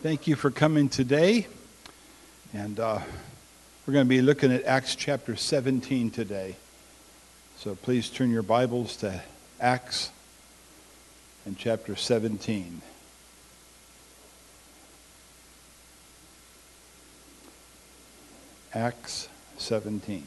Thank you for coming today. And we're going to be looking at Acts chapter 17 today. So please turn your Bibles to Acts and chapter 17. Acts 17.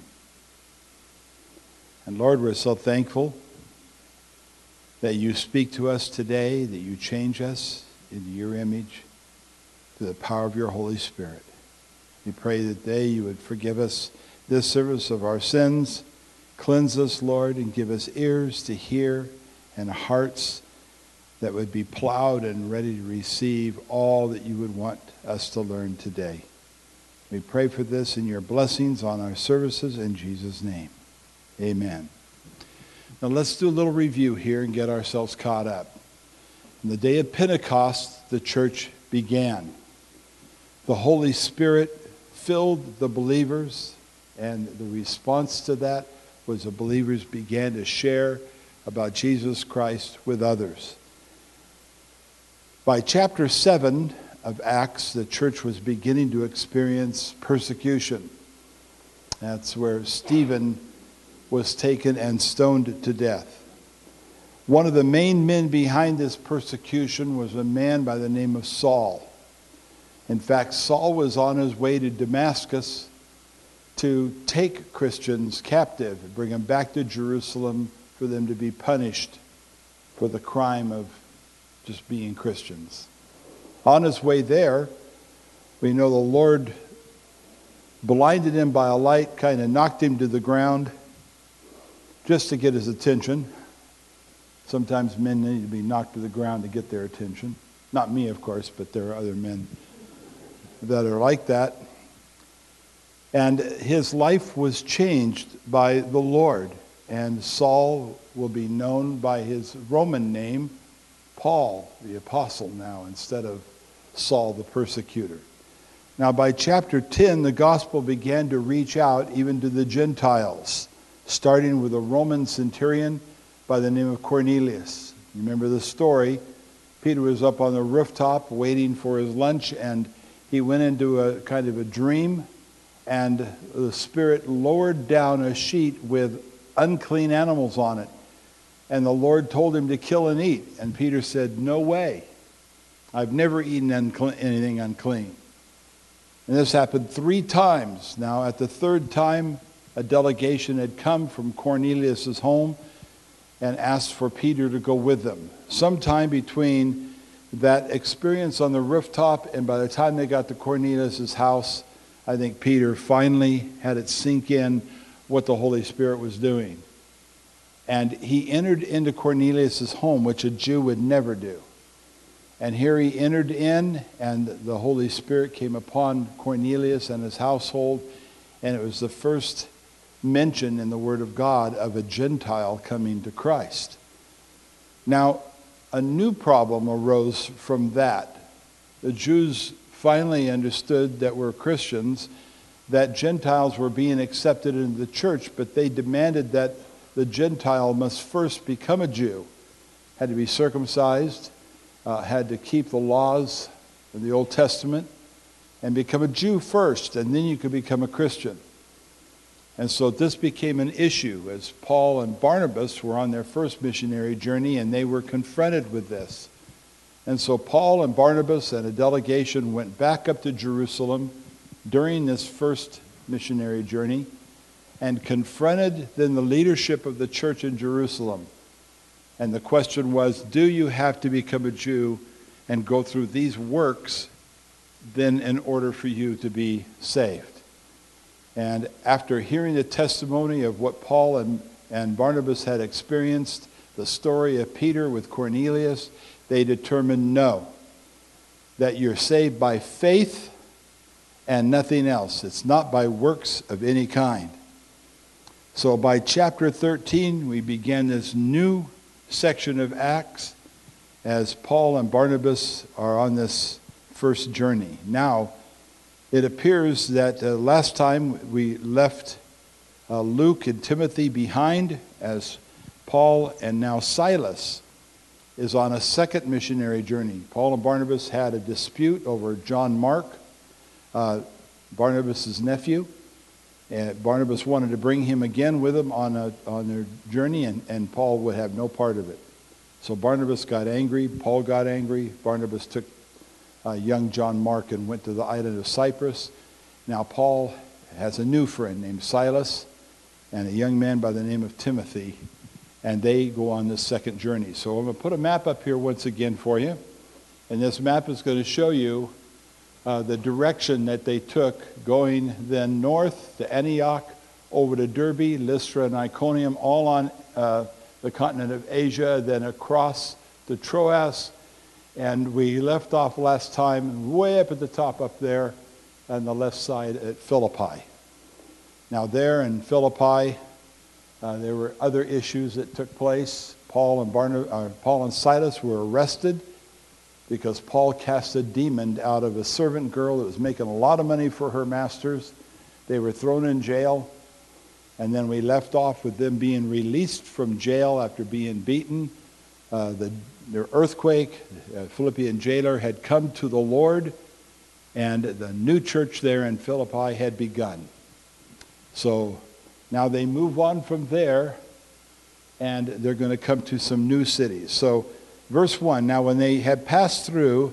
And Lord, we're so thankful that you speak to us today, that you change us into your image through the power of your Holy Spirit. We pray that you would forgive us this service of our sins, cleanse us, Lord, and give us ears to hear and hearts that would be plowed and ready to receive all that you would want us to learn today. We pray for this in your blessings on our services in Jesus' name. Amen. Now let's do a little review here and get ourselves caught up. On the day of Pentecost, the church began. The Holy Spirit filled the believers, and the response to that was the believers began to share about Jesus Christ with others. By chapter 7 of Acts, the church was beginning to experience persecution. That's where Stephen was taken and stoned to death. One of the main men behind this persecution was a man by the name of Saul. In fact, Saul was on his way to Damascus to take Christians captive and bring them back to Jerusalem for them to be punished for the crime of just being Christians. On his way there, we know the Lord blinded him by a light, kind of knocked him to the ground just to get his attention. Sometimes men need to be knocked to the ground to get their attention. Not me, of course, but there are other men that are like that. And his life was changed by the Lord. And Saul will be known by his Roman name, Paul, the apostle now, instead of Saul, the persecutor. Now, by chapter 10, the gospel began to reach out even to the Gentiles, starting with a Roman centurion by the name of Cornelius. You remember the story. Peter was up on the rooftop waiting for his lunch, and he went into a kind of a dream, and the Spirit lowered down a sheet with unclean animals on it. And the Lord told him to kill and eat. And Peter said, "No way. I've never eaten anything unclean." And this happened 3 times. Now, at the 3rd time, a delegation had come from Cornelius' home and asked for Peter to go with them. Sometime between that experience on the rooftop and by the time they got to Cornelius' house, I think Peter finally had it sink in what the Holy Spirit was doing. And he entered into Cornelius' home, which a Jew would never do. And here he entered in, and the Holy Spirit came upon Cornelius and his household, and it was the first mention in the Word of God of a Gentile coming to Christ. Now, a new problem arose from that. The Jews finally understood that we're Christians, that Gentiles were being accepted into the church, but they demanded that the Gentile must first become a Jew, had to be circumcised, had to keep the laws of the Old Testament, and become a Jew first, and then you could become a Christian. And so this became an issue as Paul and Barnabas were on their first missionary journey, and they were confronted with this. And so Paul and Barnabas and a delegation went back up to Jerusalem during this first missionary journey and confronted then the leadership of the church in Jerusalem. And the question was, do you have to become a Jew and go through these works then in order for you to be saved? And after hearing the testimony of what Paul and Barnabas had experienced, the story of Peter with Cornelius, they determined no, that you're saved by faith and nothing else. It's not by works of any kind. So by chapter 13, we began this new section of Acts as Paul and Barnabas are on this first journey. Now, it appears that last time we left Luke and Timothy behind as Paul and now Silas is on a second missionary journey. Paul and Barnabas had a dispute over John Mark, Barnabas' nephew. And Barnabas wanted to bring him again with him on their journey, and Paul would have no part of it. So Barnabas got angry, Paul got angry. Barnabas took young John Mark and went to the island of Cyprus. Now Paul has a new friend named Silas and a young man by the name of Timothy, and they go on this second journey. So I'm going to put a map up here once again for you, and this map is going to show you the direction that they took, going then north to Antioch, over to Derbe, Lystra, and Iconium, all on the continent of Asia, then across to Troas. And we left off last time way up at the top up there on the left side at Philippi. Now there in Philippi, there were other issues that took place. Paul and Silas were arrested because Paul cast a demon out of a servant girl that was making a lot of money for her masters. They were thrown in jail, and then we left off with them being released from jail after being beaten. Their earthquake, Philippian jailer had come to the Lord, and the new church there in Philippi had begun. So now they move on from there, and they're going to come to some new cities. So verse 1, now when they had passed through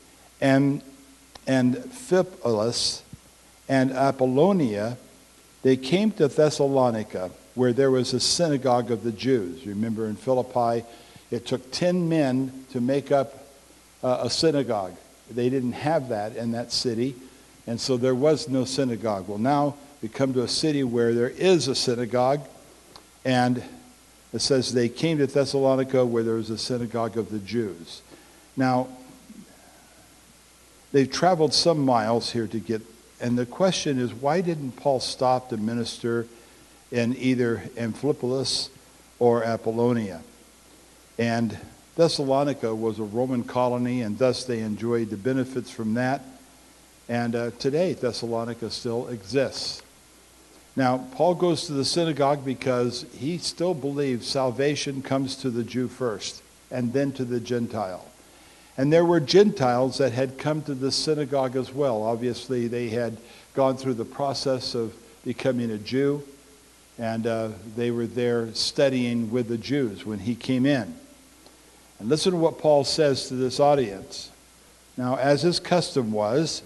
Amphipolis and Apollonia, they came to Thessalonica, where there was a synagogue of the Jews. Remember in Philippi, it took 10 men to make up a synagogue. They didn't have that in that city, and so there was no synagogue. Well, now we come to a city where there is a synagogue, and it says they came to Thessalonica where there was a synagogue of the Jews. Now, they've traveled some miles here to get, and the question is, why didn't Paul stop to minister in either Amphipolis or Apollonia? And Thessalonica was a Roman colony, and thus they enjoyed the benefits from that. And today, Thessalonica still exists. Now, Paul goes to the synagogue because he still believes salvation comes to the Jew first, and then to the Gentile. And there were Gentiles that had come to the synagogue as well. Obviously, they had gone through the process of becoming a Jew, and they were there studying with the Jews when he came in. And listen to what Paul says to this audience. Now, as his custom was,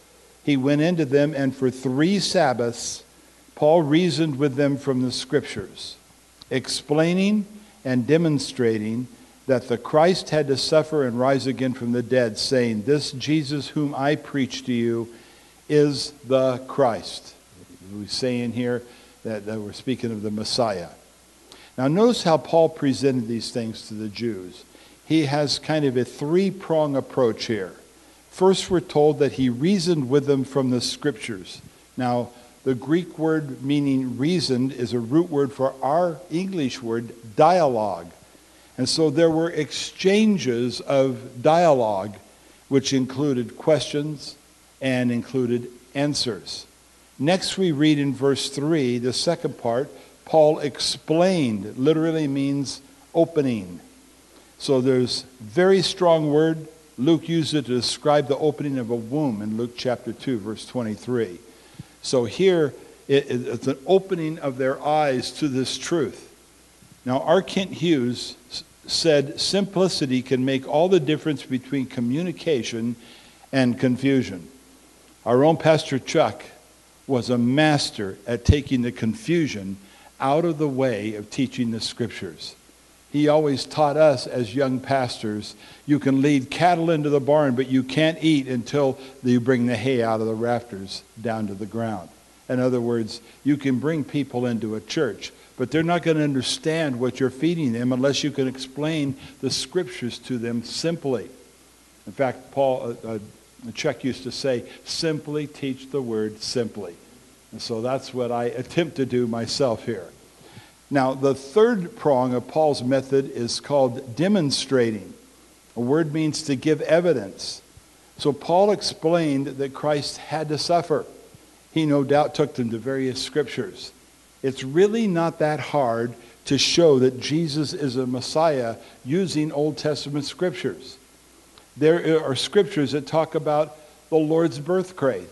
he went into them, and for 3 Sabbaths, Paul reasoned with them from the Scriptures, explaining and demonstrating that the Christ had to suffer and rise again from the dead, saying, "This Jesus whom I preach to you is the Christ." We say in here that we're speaking of the Messiah. Now notice how Paul presented these things to the Jews. He has kind of a 3-prong approach here. First, we're told that he reasoned with them from the Scriptures. Now, the Greek word meaning reasoned is a root word for our English word dialogue. And so there were exchanges of dialogue, which included questions and included answers. Next we read in verse 3, the second part, Paul explained, literally means opening. So there's very strong word. Luke used it to describe the opening of a womb in Luke chapter 2, verse 23. So here, it's an opening of their eyes to this truth. Now, R. Kent Hughes said, simplicity can make all the difference between communication and confusion. Our own Pastor Chuck was a master at taking the confusion out of the way of teaching the Scriptures. He always taught us as young pastors, you can lead cattle into the barn, but you can't eat until you bring the hay out of the rafters down to the ground. In other words, you can bring people into a church, but they're not going to understand what you're feeding them unless you can explain the Scriptures to them simply. In fact, Chuck used to say, simply teach the word simply. And so that's what I attempt to do myself here. Now, the third prong of Paul's method is called demonstrating. A word means to give evidence. So Paul explained that Christ had to suffer. He no doubt took them to various Scriptures. It's really not that hard to show that Jesus is a Messiah using Old Testament scriptures. There are scriptures that talk about the Lord's birthplace.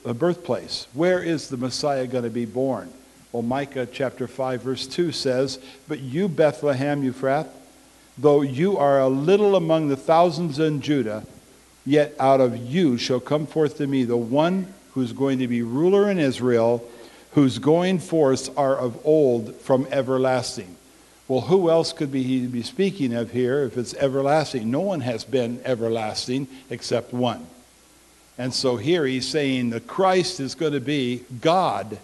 Where is the Messiah going to be born? Well, Micah chapter 5 verse 2 says, "But you, Bethlehem Ephrath, though you are a little among the thousands in Judah, yet out of you shall come forth to me the one who's going to be ruler in Israel, whose going forths are of old from everlasting." Well, who else could he be speaking of here if it's everlasting? No one has been everlasting except one. And so here he's saying the Christ is going to be God,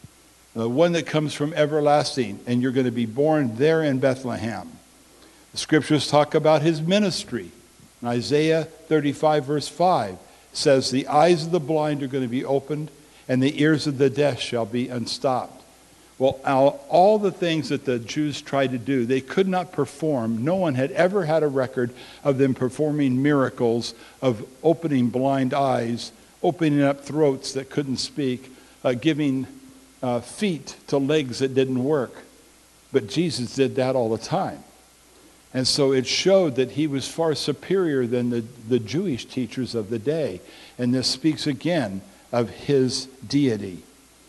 the one that comes from everlasting, and you're going to be born there in Bethlehem. The scriptures talk about his ministry. In Isaiah 35 verse 5 says, "The eyes of the blind are going to be opened, and the ears of the deaf shall be unstopped." Well, all the things that the Jews tried to do, they could not perform. No one had ever had a record of them performing miracles, of opening blind eyes, opening up throats that couldn't speak, giving feet to legs that didn't work. But Jesus did that all the time. And so it showed that he was far superior than the Jewish teachers of the day. And this speaks again of his deity.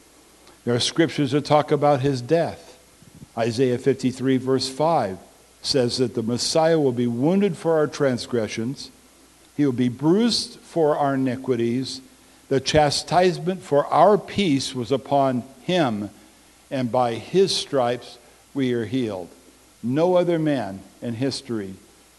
There are scriptures that talk about his death. Isaiah 53 verse 5 says that the Messiah will be wounded for our transgressions. He will be bruised for our iniquities. The chastisement for our peace was upon him, and by his stripes we are healed. No other man in history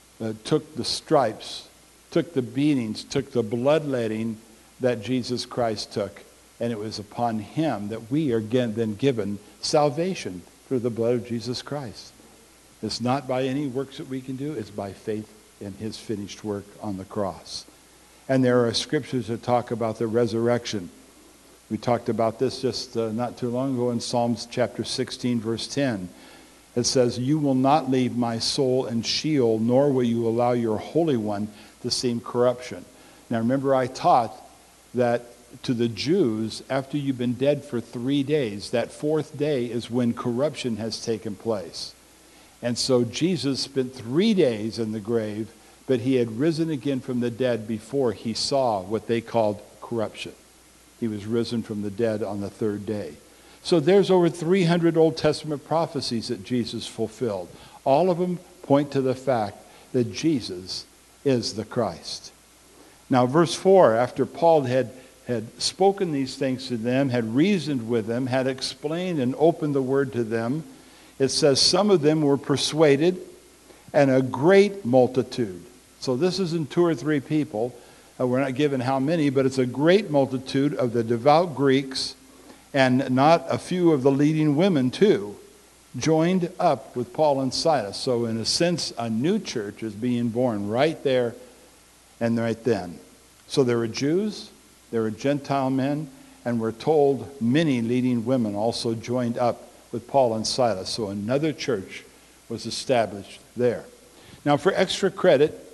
took the stripes, took the beatings, took the bloodletting that Jesus Christ took. And it was upon him that we are then given salvation through the blood of Jesus Christ. It's not by any works that we can do. It's by faith in his finished work on the cross. And there are scriptures that talk about the resurrection. We talked about this just not too long ago in Psalms chapter 16, verse 10. It says, "You will not leave my soul in Sheol, nor will you allow your Holy One to see corruption." Now remember, I taught that to the Jews, after you've been dead for 3 days, that fourth day is when corruption has taken place. And so Jesus spent 3 days in the grave, but he had risen again from the dead before he saw what they called corruption. He was risen from the dead on the third day. So there's over 300 Old Testament prophecies that Jesus fulfilled. All of them point to the fact that Jesus is the Christ. Now, verse 4, after Paul had spoken these things to them, had reasoned with them, had explained and opened the word to them, it says some of them were persuaded, and a great multitude. So this isn't 2 or 3 people. We're not given how many, but it's a great multitude of the devout Greeks, and not a few of the leading women too, joined up with Paul and Silas. So in a sense, a new church is being born right there and right then. So there were Jews, there were Gentile men, and we're told many leading women also joined up with Paul and Silas. So another church was established there. Now for extra credit,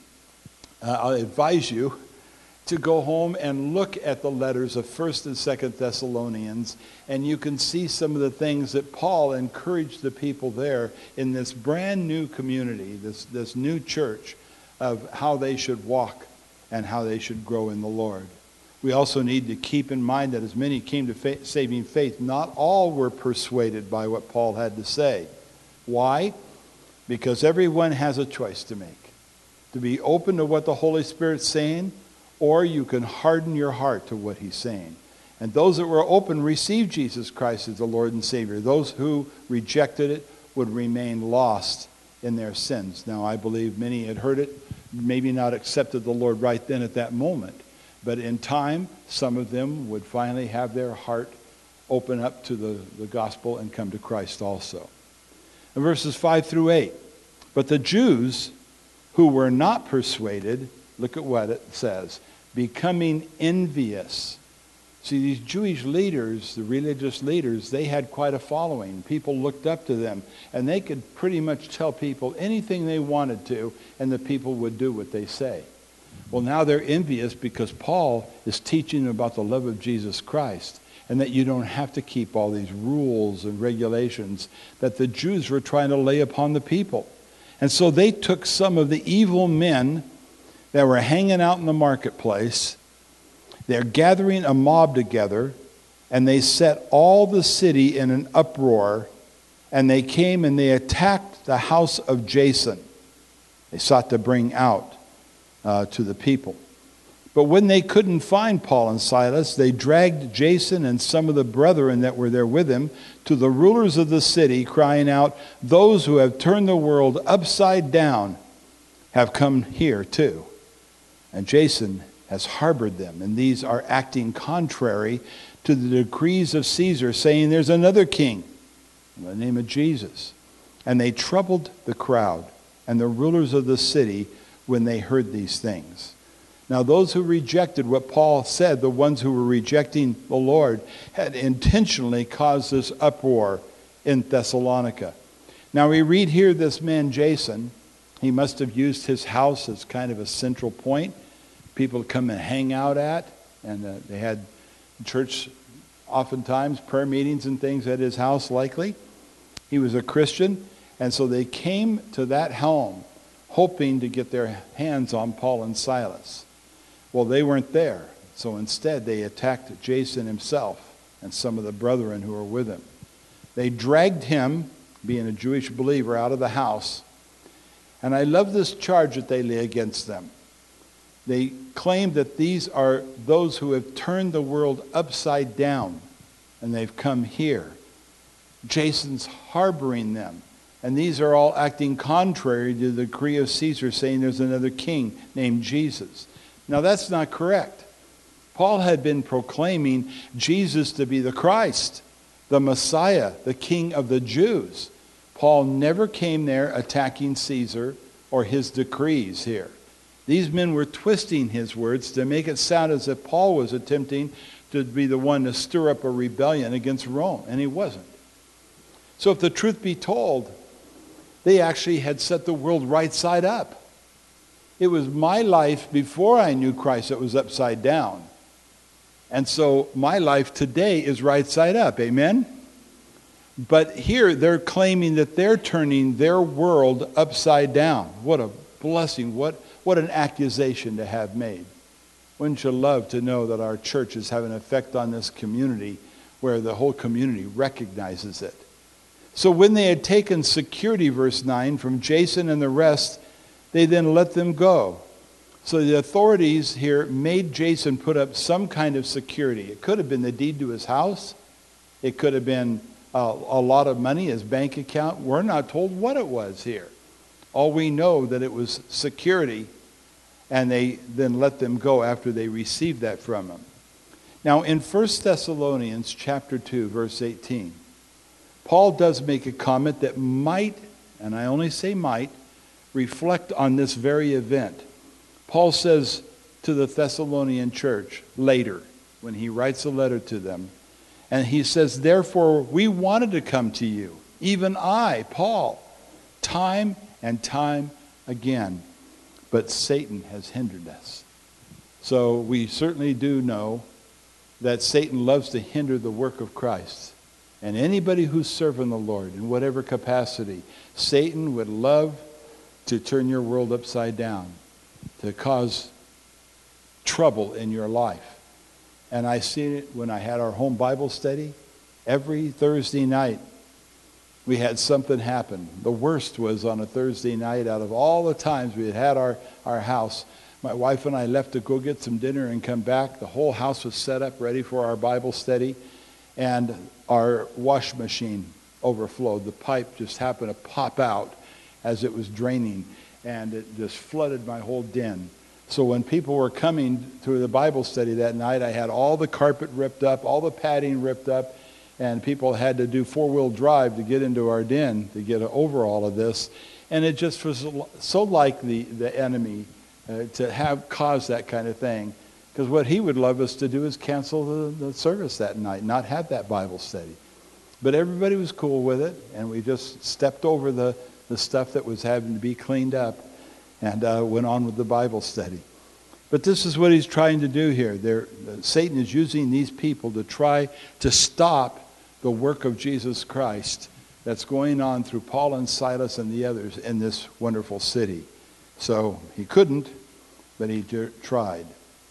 I'll advise you to go home and look at the letters of 1st and 2nd Thessalonians, and you can see some of the things that Paul encouraged the people there in this brand new community, this new church, of how they should walk and how they should grow in the Lord. We also need to keep in mind that as many came to saving faith, not all were persuaded by what Paul had to say. Why? Because everyone has a choice to make. To be open to what the Holy Spirit's saying, or you can harden your heart to what he's saying. And those that were open received Jesus Christ as the Lord and Savior. Those who rejected it would remain lost in their sins. Now, I believe many had heard it, maybe not accepted the Lord right then at that moment. But in time, some of them would finally have their heart open up to the gospel and come to Christ also. In verses 5 through 8, but the Jews who were not persuaded, look at what it says, becoming envious. See, these Jewish leaders, the religious leaders, they had quite a following. People looked up to them, and they could pretty much tell people anything they wanted to, and the people would do what they say. Well, now they're envious because Paul is teaching about the love of Jesus Christ. and that you don't have to keep all these rules and regulations that the Jews were trying to lay upon the people. And so they took some of the evil men that were hanging out in the marketplace. They're gathering a mob together, and they set all the city in an uproar, and they came and they attacked the house of Jason. They sought to bring out to the people. But when they couldn't find Paul and Silas, they dragged Jason and some of the brethren that were there with him to the rulers of the city, crying out, "Those who have turned the world upside down have come here too." And Jason has harbored them, and these are acting contrary to the decrees of Caesar, saying there's another king in the name of Jesus. And they troubled the crowd and the rulers of the city when they heard these things. Now those who rejected what Paul said, the ones who were rejecting the Lord, had intentionally caused this uproar in Thessalonica. Now we read here this man Jason, he must have used his house as kind of a central point, people to come and hang out at, and they had church, oftentimes prayer meetings and things at his house likely. He was a Christian, and so they came to that home hoping to get their hands on Paul and Silas. Well, they weren't there, so instead they attacked Jason himself and some of the brethren who were with him. They dragged him, being a Jewish believer, out of the house, and I love this charge that they lay against them. They claim that these are those who have turned the world upside down, and they've come here. Jason's harboring them, and these are all acting contrary to the decree of Caesar, saying there's another king named Jesus. Now that's not correct. Paul had been proclaiming Jesus to be the Christ, the Messiah, the King of the Jews. Paul never came there attacking Caesar or his decrees here. These men were twisting his words to make it sound as if Paul was attempting to be the one to stir up a rebellion against Rome, and he wasn't. So if the truth be told, they actually had set the world right side up. It was my life before I knew Christ that was upside down. And so my life today is right side up. Amen? But here they're claiming that they're turning their world upside down. What a blessing. What an accusation to have made. Wouldn't you love to know that our church is having an effect on this community where the whole community recognizes it? So when they had taken security, verse 9, from Jason and the rest, they then let them go. So the authorities here made Jason put up some kind of security. It could have been the deed to his house. It could have been a lot of money, his bank account. We're not told what it was here. All we know that it was security, and they then let them go after they received that from him. Now in 1 Thessalonians chapter 2, verse 18, Paul does make a comment that might, and I only say might, reflect on this very event. Paul says to the Thessalonian church later, when he writes a letter to them, and he says, "Therefore we wanted to come to you, even I, Paul, time and time again, but Satan has hindered us." So we certainly do know that Satan loves to hinder the work of Christ. And anybody who's serving the Lord in whatever capacity, Satan would love to turn your world upside down, to cause trouble in your life. And I seen it when I had our home Bible study. Every Thursday night, we had something happen. The worst was on a Thursday night, out of all the times we had our house, my wife and I left to go get some dinner and come back. The whole house was set up ready for our Bible study, and our wash machine overflowed. The pipe just happened to pop out as it was draining, and it just flooded my whole den. So when people were coming to the Bible study that night, I had all the carpet ripped up, all the padding ripped up, and people had to do four-wheel drive to get into our den to get over all of this. And it just was so like the enemy to have caused that kind of thing. Because what he would love us to do is cancel the service that night, not have that Bible study. But everybody was cool with it, and we just stepped over the stuff that was having to be cleaned up and went on with the Bible study. But this is what he's trying to do here. Satan is using these people to try to stop the work of Jesus Christ that's going on through Paul and Silas and the others in this wonderful city. So he couldn't, but he tried.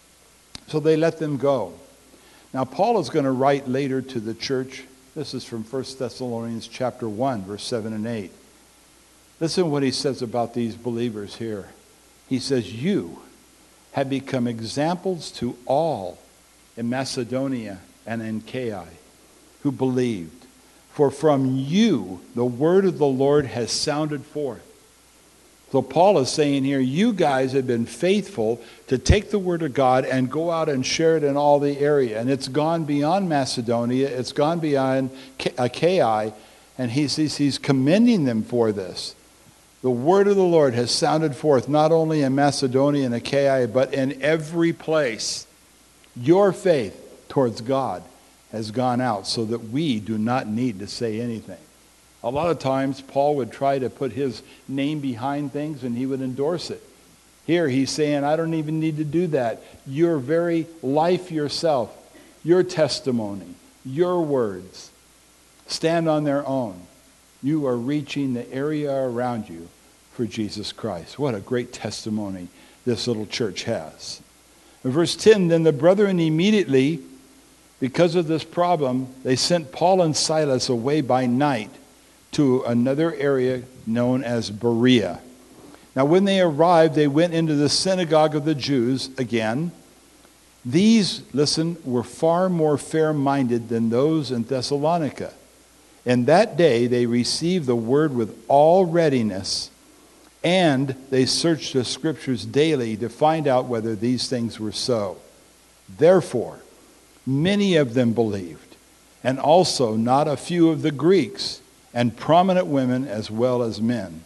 So they let them go. Now Paul is going to write later to the church. This is from 1 Thessalonians chapter 1, verse 7 and 8. Listen what he says about these believers here. He says, you have become examples to all in Macedonia and in Achaia who believed. For from you the word of the Lord has sounded forth. So Paul is saying here, you guys have been faithful to take the word of God and go out and share it in all the area. And it's gone beyond Macedonia. It's gone beyond Achaia. And he's commending them for this. The word of the Lord has sounded forth not only in Macedonia and Achaia, but in every place. Your faith towards God has gone out so that we do not need to say anything. A lot of times Paul would try to put his name behind things and he would endorse it. Here he's saying, I don't even need to do that. Your very life yourself, your testimony, your words stand on their own. You are reaching the area around you for Jesus Christ. What a great testimony this little church has. In verse 10, then the brethren immediately, because of this problem, they sent Paul and Silas away by night to another area known as Berea. Now when they arrived, they went into the synagogue of the Jews again. These, listen, were far more fair-minded than those in Thessalonica. And that day they received the word with all readiness, and they searched the scriptures daily to find out whether these things were so. Therefore, many of them believed, and also not a few of the Greeks, and prominent women as well as men.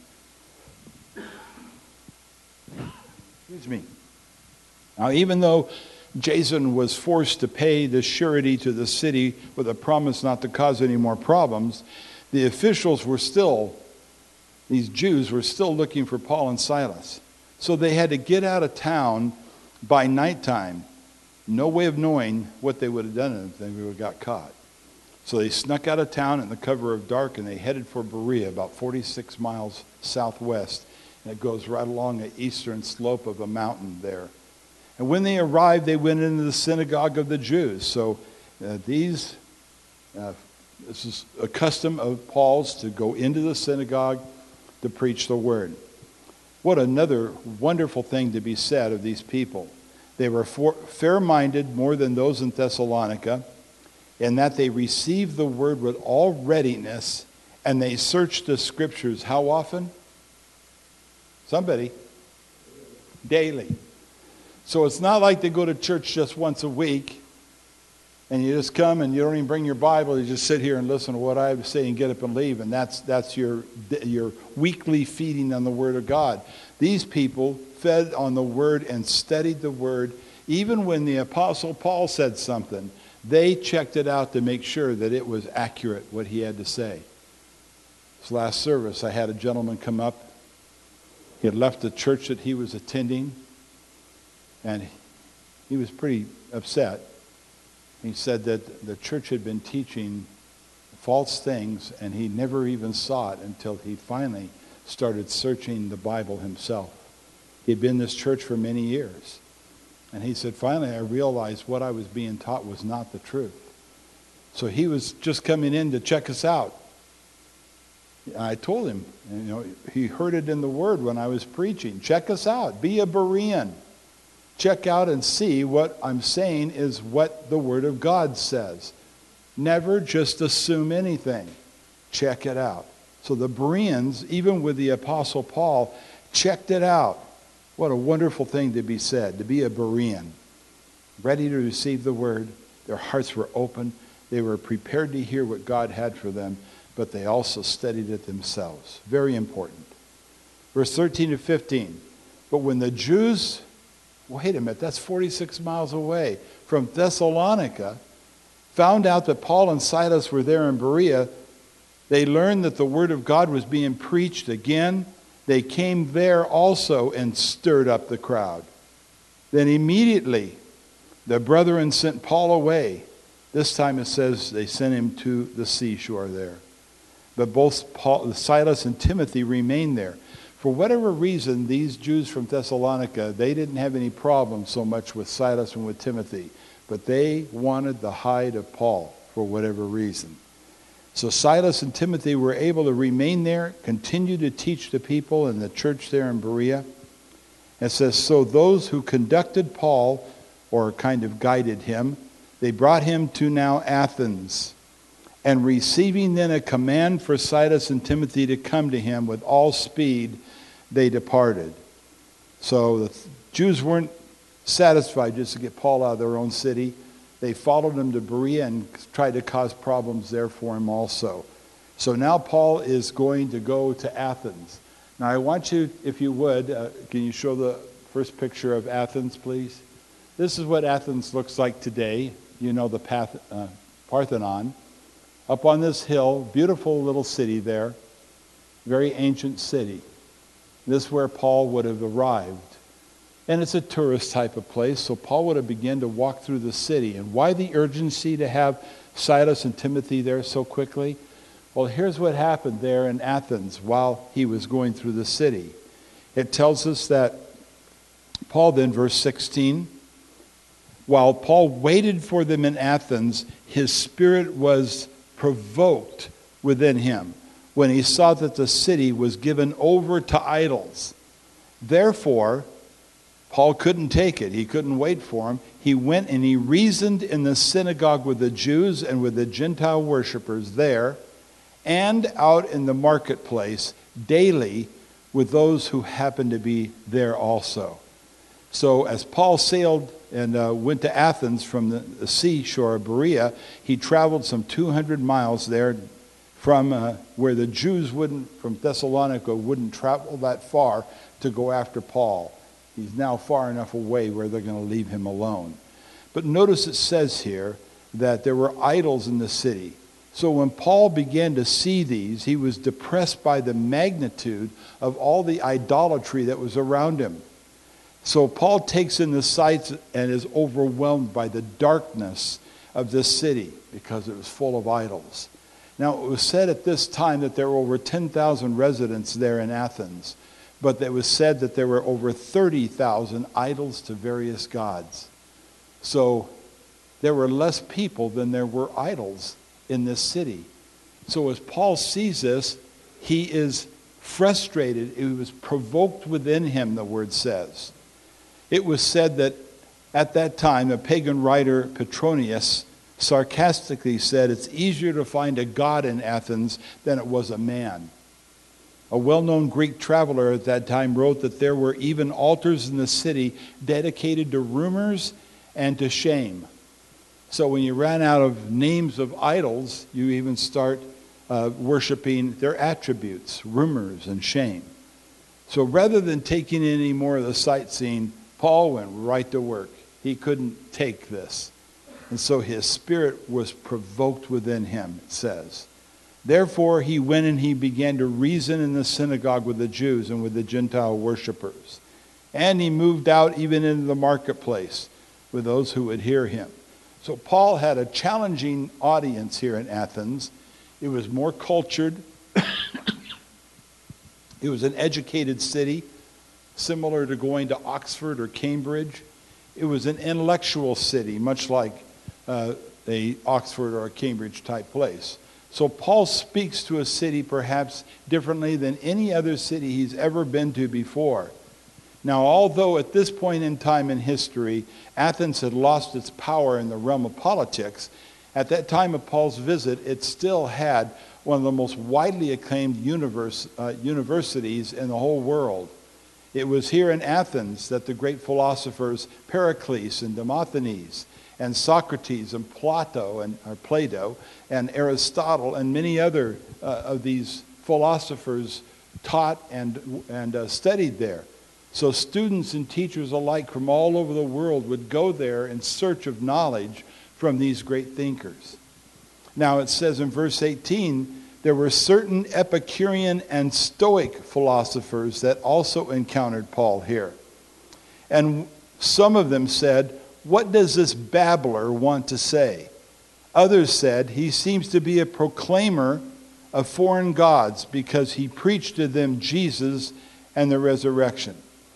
Excuse me. Now, even though Jason was forced to pay the surety to the city with a promise not to cause any more problems, the officials were still, these Jews were still looking for Paul and Silas. So they had to get out of town by nighttime. No way of knowing what they would have done if they would have got caught. So they snuck out of town in the cover of dark, and they headed for Berea, about 46 miles southwest. And it goes right along the eastern slope of a mountain there. And when they arrived, they went into the synagogue of the Jews. So this is a custom of Paul's to go into the synagogue to preach the word. What another wonderful thing to be said of these people. They were fair-minded more than those in Thessalonica, in that they received the word with all readiness, and they searched the scriptures how often? Somebody. Daily. So it's not like they go to church just once a week, and you just come and you don't even bring your Bible, you just sit here and listen to what I say and get up and leave, and that's your weekly feeding on the Word of God. These people fed on the Word and studied the Word. Even when the Apostle Paul said something, they checked it out to make sure that it was accurate, what he had to say. This last service, I had a gentleman come up. He had left the church that he was attending, and he was pretty upset. He said that the church had been teaching false things, and he never even saw it until he finally started searching the Bible himself. He had been in this church for many years. And he said, finally, I realized what I was being taught was not the truth. So he was just coming in to check us out. And I told him, he heard it in the Word when I was preaching. Check us out. Be a Berean. Check out and see what I'm saying is what the Word of God says. Never just assume anything. Check it out. So the Bereans, even with the Apostle Paul, checked it out. What a wonderful thing to be said, to be a Berean. Ready to receive the word. Their hearts were open. They were prepared to hear what God had for them, but they also studied it themselves. Very important. Verse 13 to 15. But when the Jews, wait a minute, that's 46 miles away from Thessalonica, found out that Paul and Silas were there in Berea, they learned that the word of God was being preached again. They came there also and stirred up the crowd. Then immediately the brethren sent Paul away. This time it says they sent him to the seashore there. But both Silas and Timothy remained there. For whatever reason, these Jews from Thessalonica, they didn't have any problem so much with Silas and with Timothy. But they wanted the hide of Paul for whatever reason. So Silas and Timothy were able to remain there, continue to teach the people in the church there in Berea. It says, so those who conducted Paul, or kind of guided him, they brought him to now Athens. And receiving then a command for Silas and Timothy to come to him with all speed, they departed. So the Jews weren't satisfied just to get Paul out of their own city. They followed him to Berea and tried to cause problems there for him also. So now Paul is going to go to Athens. Now I want you, if you would, can you show the first picture of Athens, please? This is what Athens looks like today. You know the Parthenon. Up on this hill, beautiful little city there, very ancient city. This is where Paul would have arrived. And it's a tourist type of place, so Paul would have begun to walk through the city. And why the urgency to have Silas and Timothy there so quickly? Well, here's what happened there in Athens while he was going through the city. It tells us that Paul then, verse 16, while Paul waited for them in Athens, his spirit was provoked within him when he saw that the city was given over to idols. Therefore, Paul couldn't take it. He couldn't wait for him. He went and he reasoned in the synagogue with the Jews and with the Gentile worshipers there, and out in the marketplace daily with those who happened to be there also. So as Paul sailed and went to Athens from the seashore of Berea, he traveled some 200 miles there from where the Jews from Thessalonica wouldn't travel that far to go after Paul. He's now far enough away where they're going to leave him alone. But notice it says here that there were idols in the city. So when Paul began to see these, he was depressed by the magnitude of all the idolatry that was around him. So Paul takes in the sights and is overwhelmed by the darkness of this city because it was full of idols. Now it was said at this time that there were over 10,000 residents there in Athens, but it was said that there were over 30,000 idols to various gods. So there were less people than there were idols in this city. So as Paul sees this, he is frustrated. He was provoked within him, the word says. It was said that at that time, the pagan writer Petronius sarcastically said, it's easier to find a god in Athens than it was a man. A well-known Greek traveler at that time wrote that there were even altars in the city dedicated to rumors and to shame. So when you ran out of names of idols, you even start worshiping their attributes, rumors and shame. So rather than taking any more of the sightseeing, Paul went right to work. He couldn't take this. And so his spirit was provoked within him, it says. Therefore he went and he began to reason in the synagogue with the Jews and with the Gentile worshipers. And he moved out even into the marketplace with those who would hear him. So Paul had a challenging audience here in Athens. It was more cultured. It was an educated city, similar to going to Oxford or Cambridge. It was an intellectual city, much like a Oxford or a Cambridge type place. So Paul speaks to a city perhaps differently than any other city he's ever been to before. Now, although at this point in time in history, Athens had lost its power in the realm of politics, at that time of Paul's visit, it still had one of the most widely acclaimed universities in the whole world. It was here in Athens that the great philosophers Pericles and Demosthenes and Socrates and Plato and Aristotle and many other of these philosophers taught and studied there. So students and teachers alike from all over the world would go there in search of knowledge from these great thinkers. Now it says in verse 18, there were certain Epicurean and Stoic philosophers that also encountered Paul here. And Some of them said, "What does this babbler want to say?" Others said, "He seems to be a proclaimer of foreign gods because he preached to them Jesus and the resurrection."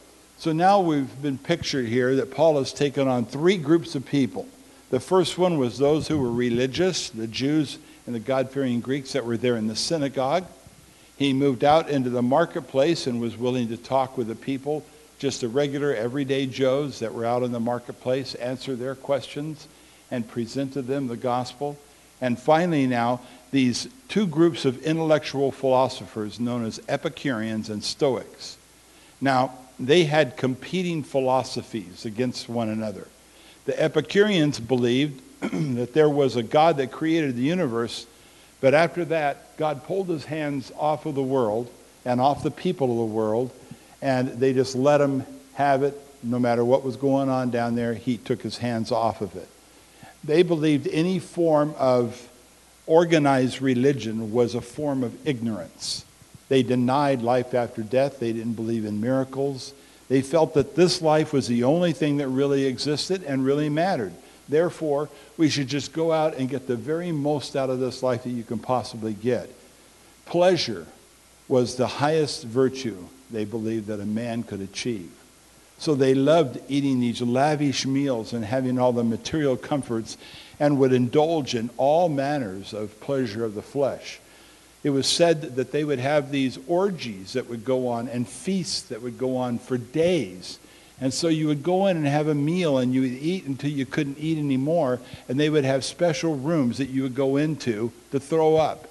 So now we've been pictured here that Paul has taken on three groups of people. The first one was those who were religious, the Jews and the God-fearing Greeks that were there in the synagogue. He moved out into the marketplace and was willing to talk with the people, just the regular, everyday Joes that were out in the marketplace, answer their questions and present to them the gospel. And finally now, these two groups of intellectual philosophers known as Epicureans and Stoics. Now, they had competing philosophies against one another. The Epicureans believed that there was a God that created the universe, but after that, God pulled his hands off of the world and off the people of the world, and they just let him have it. No matter what was going on down there, he took his hands off of it. They believed any form of organized religion was a form of ignorance. They denied life after death. They didn't believe in miracles. They felt that this life was the only thing that really existed and really mattered. Therefore, we should just go out and get the very most out of this life that you can possibly get. Pleasure was the highest virtue they believed that a man could achieve. So they loved eating these lavish meals and having all the material comforts and would indulge in all manners of pleasure of the flesh. It was said that they would have these orgies that would go on and feasts that would go on for days. And so you would go in and have a meal and you would eat until you couldn't eat anymore. And they would have special rooms that you would go into to throw up.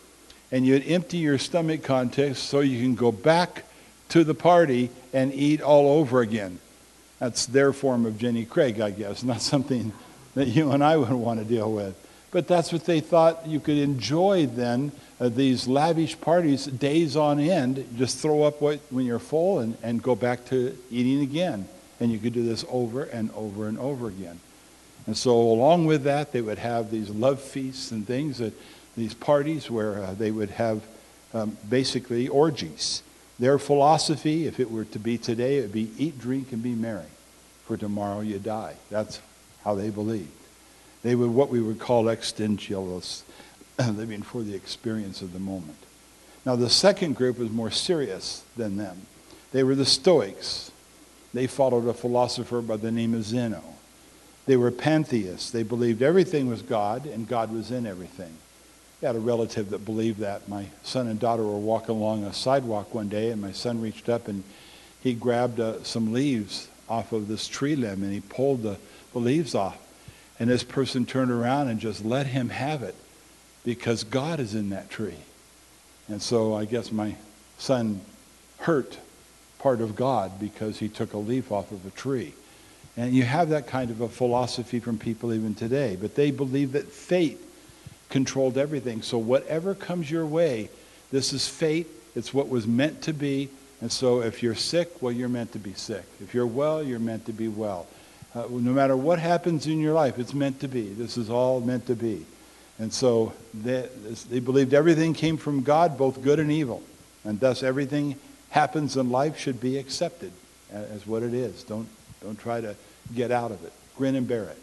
And you'd empty your stomach contents so you can go back to the party and eat all over again. That's their form of Jenny Craig, I guess, not something that you and I would want to deal with. But that's what they thought you could enjoy then, these lavish parties, days on end. Just throw up when you're full and go back to eating again. And you could do this over and over and over again. And so along with that, they would have these love feasts and things, these parties where they would have basically orgies. Their philosophy, if it were to be today, it would be eat, drink, and be merry, for tomorrow you die. That's how they believed. They were what we would call existentialists, living for the experience of the moment. Now the second group was more serious than them. They were the Stoics. They followed a philosopher by the name of Zeno. They were pantheists. They believed everything was God and God was in everything. I had a relative that believed that. My son and daughter were walking along a sidewalk one day, and my son reached up and he grabbed some leaves off of this tree limb and he pulled the leaves off. And this person turned around and just let him have it because God is in that tree. And so I guess my son hurt part of God because he took a leaf off of a tree. And you have that kind of a philosophy from people even today. But they believe that fate controlled everything. So whatever comes your way, this is fate. It's what was meant to be. And so if you're sick, well, you're meant to be sick. If you're well, you're meant to be well. No matter what happens in your life, it's meant to be. This is all meant to be. And so they believed everything came from God, both good and evil. And thus everything happens in life should be accepted as what it is. Don't try to get out of it. Grin and bear it.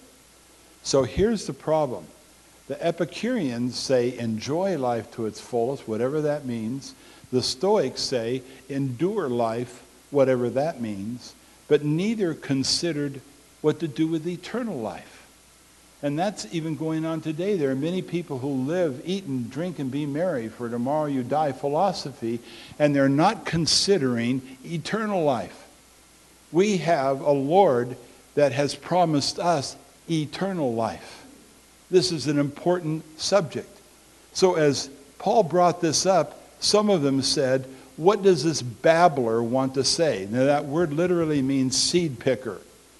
So here's the problem. The Epicureans say enjoy life to its fullest, whatever that means. The Stoics say endure life, whatever that means. But neither considered what to do with eternal life. And that's even going on today. There are many people who live, eat and drink and be merry, for tomorrow you die philosophy, and they're not considering eternal life. We have a Lord that has promised us eternal life. This is an important subject. So as Paul brought this up, some of them said, what does this babbler want to say? Now that word literally means seed picker.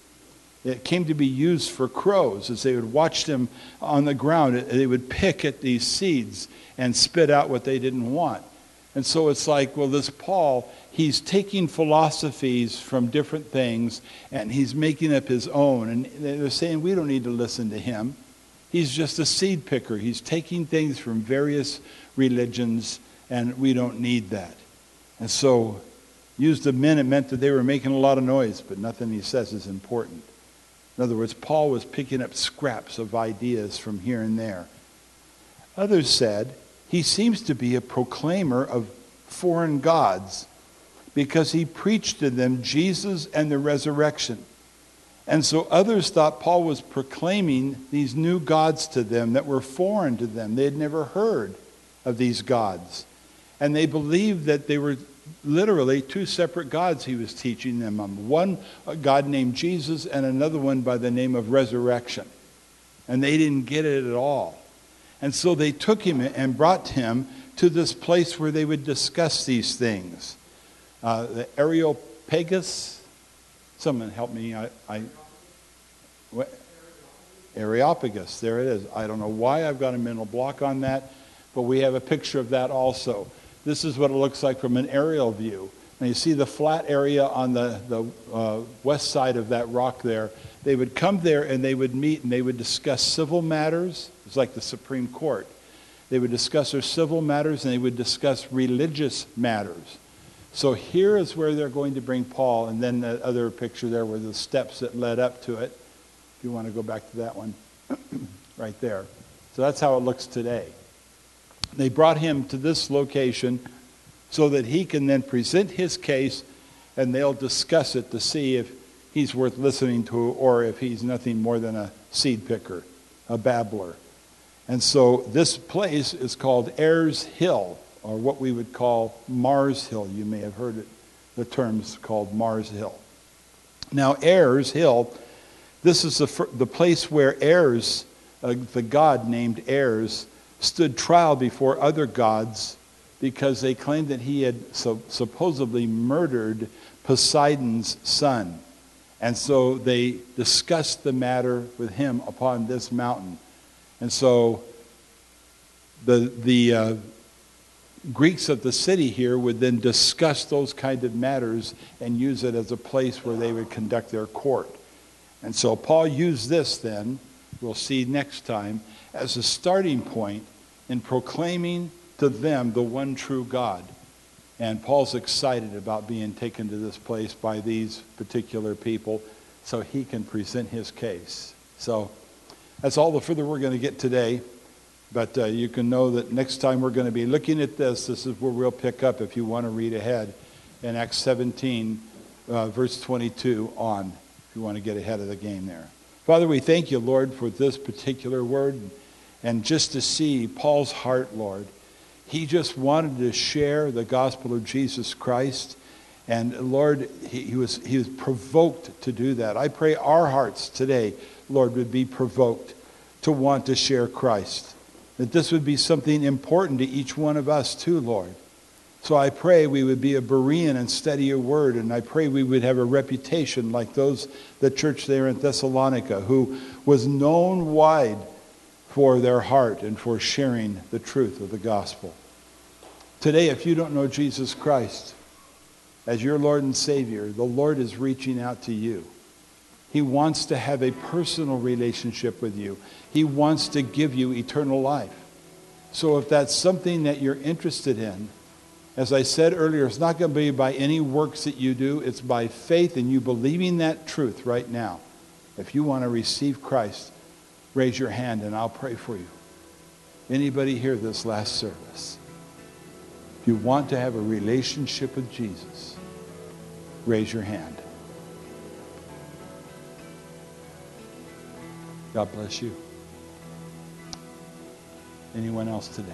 It came to be used for crows. As they would watch them on the ground, they would pick at these seeds and spit out what they didn't want. And so it's like, well, this Paul, he's taking philosophies from different things and he's making up his own. And they're saying we don't need to listen to him. He's just a seed picker. He's taking things from various religions and we don't need that. And so Used of men, it meant that they were making a lot of noise, but nothing he says is important. In other words, Paul was picking up scraps of ideas from here and there. Others said he seems to be a proclaimer of foreign gods because he preached to them Jesus and the resurrection. And so others thought Paul was proclaiming these new gods to them that were foreign to them. They had never heard of these gods. And they believed that they were literally two separate gods he was teaching them on. One, a God named Jesus, and another one by the name of resurrection. And they didn't get it at all. And so they took him and brought him to this place where they would discuss these things. The Areopagus, someone help me. Areopagus, there it is. I don't know why I've got a mental block on that, but we have a picture of that also. This is what it looks like from an aerial view. Now you see the flat area on the west side of that rock there. They would come there and they would meet and they would discuss civil matters. It's like the Supreme Court. They would discuss their civil matters and they would discuss religious matters. So here is where they're going to bring Paul, and then the other picture there were the steps that led up to it. If you want to go back to that one, right there. So that's how it looks today. They brought him to this location so that he can then present his case, and they'll discuss it to see if he's worth listening to or if he's nothing more than a seed picker, a babbler. And so this place is called Ayers Hill, or what we would call Mars Hill. You may have heard it, the terms called Mars Hill. Now, Ayers Hill, this is the place where Ayers, the god named Ayers, stood trial before other gods because they claimed that he had supposedly murdered Poseidon's son. And so they discussed the matter with him upon this mountain. And so the Greeks of the city here would then discuss those kind of matters and use it as a place where they would conduct their court. And so Paul used this then, we'll see next time, as a starting point in proclaiming to them the one true God. And Paul's excited about being taken to this place by these particular people so he can present his case. So that's all the further we're going to get today. But you can know that next time we're going to be looking at this is where we'll pick up if you want to read ahead in Acts 17, verse 22 on, if you want to get ahead of the game there. Father, we thank you, Lord, for this particular word. And just to see Paul's heart, Lord, he just wanted to share the gospel of Jesus Christ. And Lord, he was provoked to do that. I pray our hearts today, Lord, would be provoked to want to share Christ. That this would be something important to each one of us too, Lord. So I pray we would be a Berean and study your word. And I pray we would have a reputation like the church there in Thessalonica, who was known wide for their heart and for sharing the truth of the gospel. Today, if you don't know Jesus Christ as your Lord and Savior, the Lord is reaching out to you. He wants to have a personal relationship with you. He wants to give you eternal life. So if that's something that you're interested in, as I said earlier, it's not going to be by any works that you do. It's by faith and you believing that truth right now. If you want to receive Christ, raise your hand and I'll pray for you. Anybody here this last service? If you want to have a relationship with Jesus, raise your hand. God bless you. Anyone else today?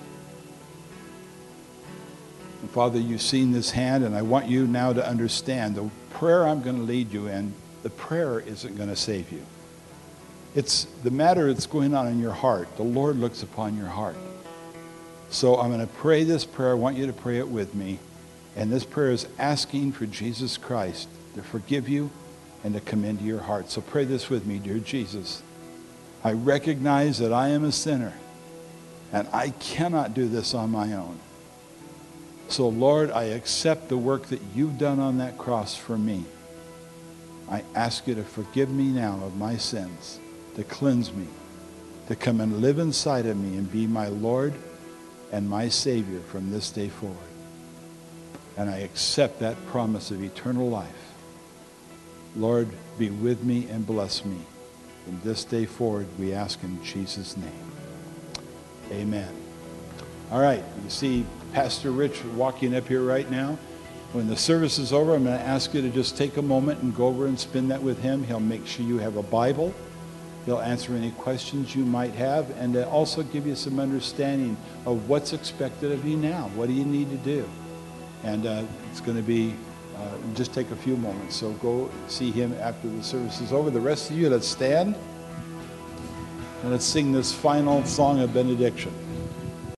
And Father, you've seen this hand, and I want you now to understand the prayer I'm going to lead you in, the prayer isn't going to save you. It's the matter that's going on in your heart. The Lord looks upon your heart. So I'm going to pray this prayer. I want you to pray it with me. And this prayer is asking for Jesus Christ to forgive you and to come into your heart. So pray this with me, dear Jesus. I recognize that I am a sinner and I cannot do this on my own. So Lord, I accept the work that you've done on that cross for me. I ask you to forgive me now of my sins, to cleanse me, to come and live inside of me and be my Lord and my Savior from this day forward. And I accept that promise of eternal life. Lord, be with me and bless me. From this day forward, we ask in Jesus' name. Amen. All right, you see Pastor Rich walking up here right now. When the service is over, I'm going to ask you to just take a moment and go over and spend that with him. He'll make sure you have a Bible. He'll answer any questions you might have, and also give you some understanding of what's expected of you now. What do you need to do? And it's going to be, just take a few moments. So go see him after the service is over. The rest of you, let's stand and let's sing this final song of benediction.